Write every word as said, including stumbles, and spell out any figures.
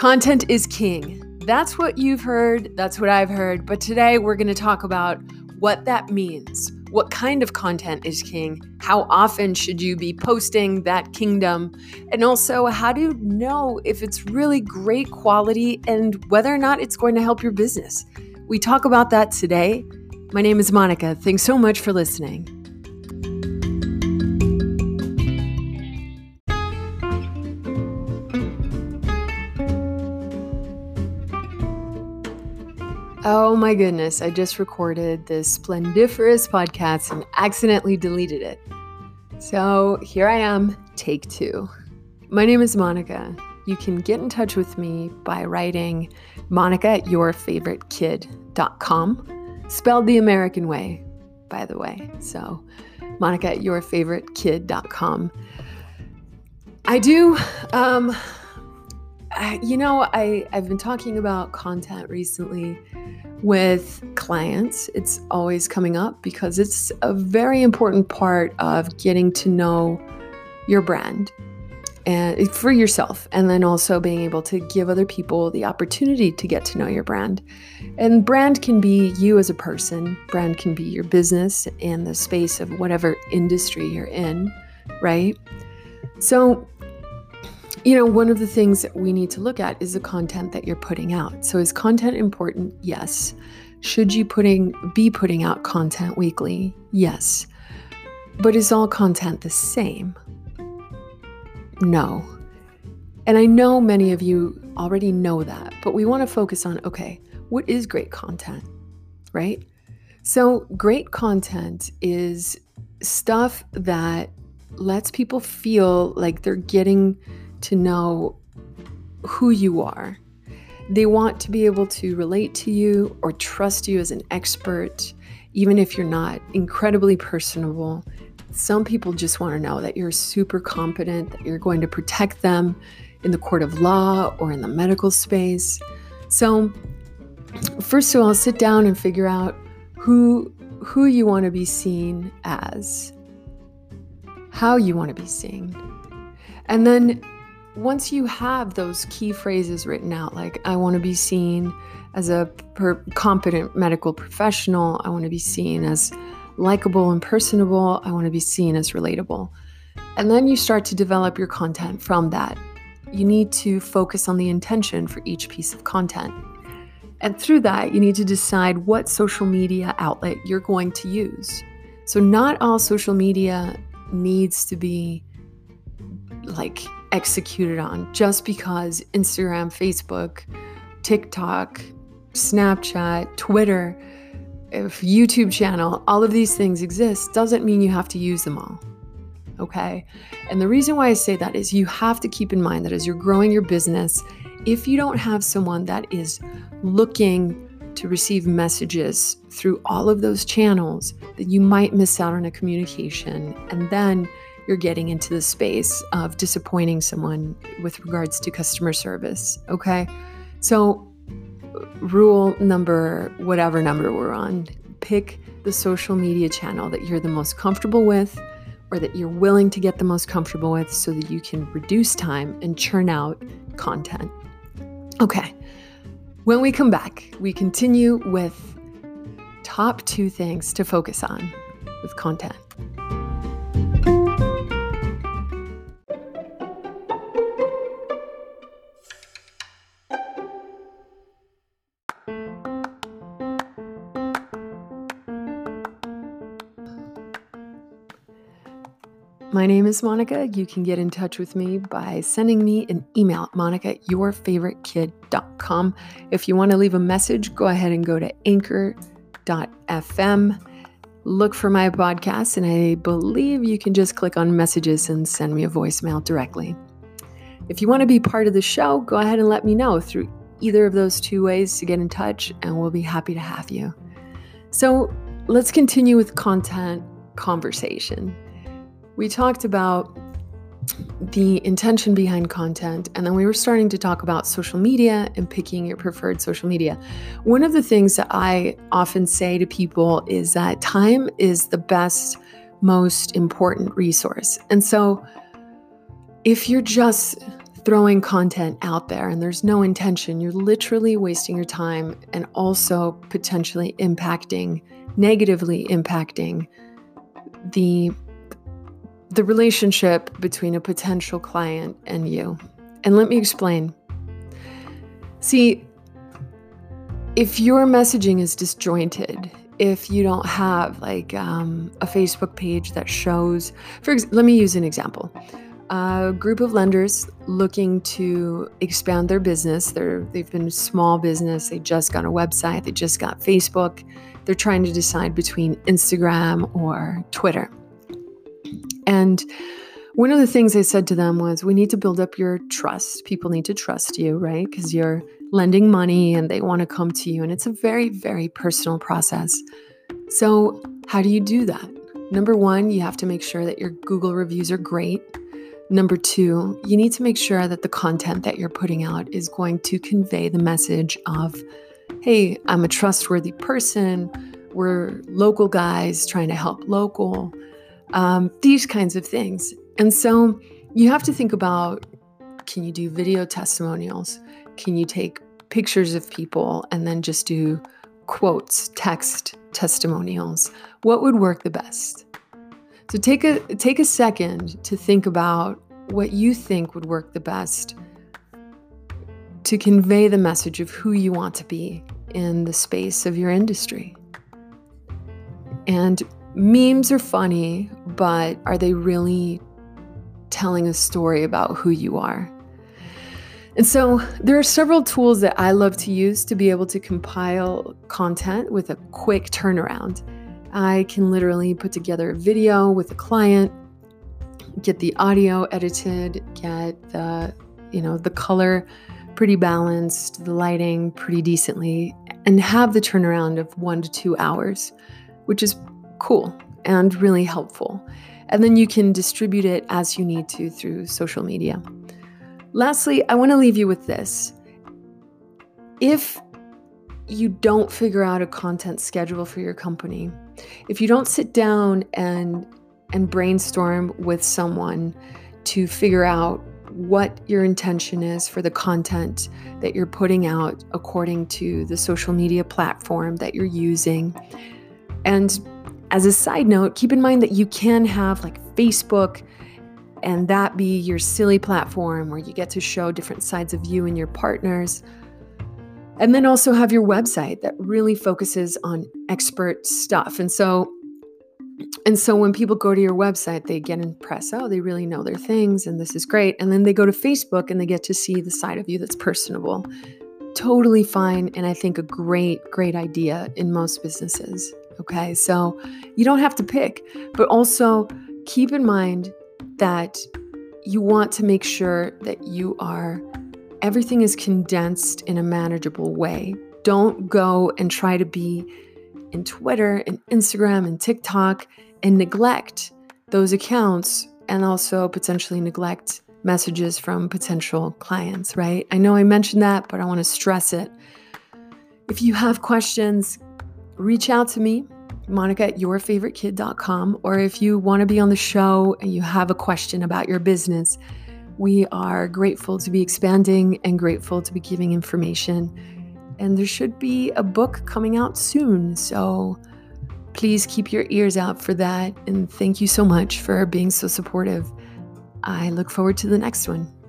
Content is king. That's what you've heard. That's what I've heard. But today we're going to talk about what that means. What kind of content is king? How often should you be posting that kingdom? And also, how do you know if it's really great quality and whether or not it's going to help your business? We talk about that today. My name is Monica. Thanks so much for listening. Oh my goodness, I just recorded this splendiferous podcast and accidentally deleted it. So here I am, take two. My name is Monica. You can get in touch with me by writing monica at your favorite kid dot com, spelled the American way, by the way. So monica at your favorite kid dot com. I do, um, I, you know, I, I've been talking about content recently with clients. It's always coming up because it's a very important part of getting to know your brand and for yourself, and then also being able to give other people the opportunity to get to know your brand. And brand can be you as a person, brand can be your business and the space of whatever industry you're in, right? So you know, one of the things that we need to look at is the content that you're putting out. So is content important? Yes. Should you putting be putting out content weekly? Yes. But is all content the same? No. And I know many of you already know that, but we want to focus on, okay, what is great content, right? So great content is stuff that lets people feel like they're getting to know who you are. They want to be able to relate to you or trust you as an expert, even if you're not incredibly personable. Some people just want to know that you're super competent, that you're going to protect them in the court of law or in the medical space. So first of all, sit down and figure out who, who you want to be seen as, how you want to be seen. And then once you have those key phrases written out, like I want to be seen as a per- competent medical professional, I want to be seen as likable and personable, I want to be seen as relatable. And then you start to develop your content from that. You need to focus on the intention for each piece of content. And through that, you need to decide what social media outlet you're going to use. So not all social media needs to be like executed on just because Instagram, Facebook, TikTok, Snapchat, Twitter, if YouTube channel, all of these things exist doesn't mean you have to use them all. Okay? And the reason why I say that is you have to keep in mind that as you're growing your business, if you don't have someone that is looking to receive messages through all of those channels, that you might miss out on a communication, and then you're getting into the space of disappointing someone with regards to customer service, okay? So rule number, whatever number we're on, pick the social media channel that you're the most comfortable with or that you're willing to get the most comfortable with so that you can reduce time and churn out content. Okay, when we come back, we continue with top two things to focus on with content. My name is Monica. You can get in touch with me by sending me an email at monica at your favorite kid dot com. If you want to leave a message, go ahead and go to anchor dot f m. Look for my podcast, and I believe you can just click on messages and send me a voicemail directly. If you want to be part of the show, go ahead and let me know through either of those two ways to get in touch, and we'll be happy to have you. So let's continue with content conversation. We talked about the intention behind content, and then we were starting to talk about social media and picking your preferred social media. One of the things that I often say to people is that time is the best, most important resource. And so if you're just throwing content out there and there's no intention, you're literally wasting your time and also potentially impacting, negatively impacting the, the relationship between a potential client and you. And let me explain. See, if your messaging is disjointed, if you don't have like um, a Facebook page that shows, for ex- let me use an example. A group of lenders looking to expand their business. They're, they've been a small business. They just got a website. They just got Facebook. They're trying to decide between Instagram or Twitter. And one of the things I said to them was, we need to build up your trust. People need to trust you, right? Because you're lending money and they want to come to you. And it's a very, very personal process. So how do you do that? Number one, you have to make sure that your Google reviews are great. Number two, you need to make sure that the content that you're putting out is going to convey the message of, hey, I'm a trustworthy person. We're local guys trying to help local. Um, these kinds of things. And so you have to think about, can you do video testimonials? Can you take pictures of people and then just do quotes, text testimonials? What would work the best? So take a take a second to think about what you think would work the best to convey the message of who you want to be in the space of your industry. And memes are funny, but are they really telling a story about who you are? And so there are several tools that I love to use to be able to compile content with a quick turnaround. I can literally put together a video with a client, get the audio edited, get the, you know, the color pretty balanced, the lighting pretty decently, and have the turnaround of one to two hours, which is cool and really helpful. And then you can distribute it as you need to through social media. Lastly, I want to leave you with this. If you don't figure out a content schedule for your company, if you don't sit down and and brainstorm with someone to figure out what your intention is for the content that you're putting out according to the social media platform that you're using. And as a side note, keep in mind that you can have like Facebook and that be your silly platform where you get to show different sides of you and your partners. And then also have your website that really focuses on expert stuff. And so And so when people go to your website, they get impressed. Oh, they really know their things and this is great. And then they go to Facebook and they get to see the side of you that's personable. Totally fine. And I think a great, great idea in most businesses. Okay. So you don't have to pick, but also keep in mind that you want to make sure that you are, everything is condensed in a manageable way. Don't go and try to be in Twitter and Instagram and TikTok and neglect those accounts and also potentially neglect messages from potential clients, right? I know I mentioned that, but I want to stress it. If you have questions, reach out to me, Monica at your favorite kid dot com, or if you want to be on the show and you have a question about your business, we are grateful to be expanding and grateful to be giving information. And there should be a book coming out soon. So please keep your ears out for that. And thank you so much for being so supportive. I look forward to the next one.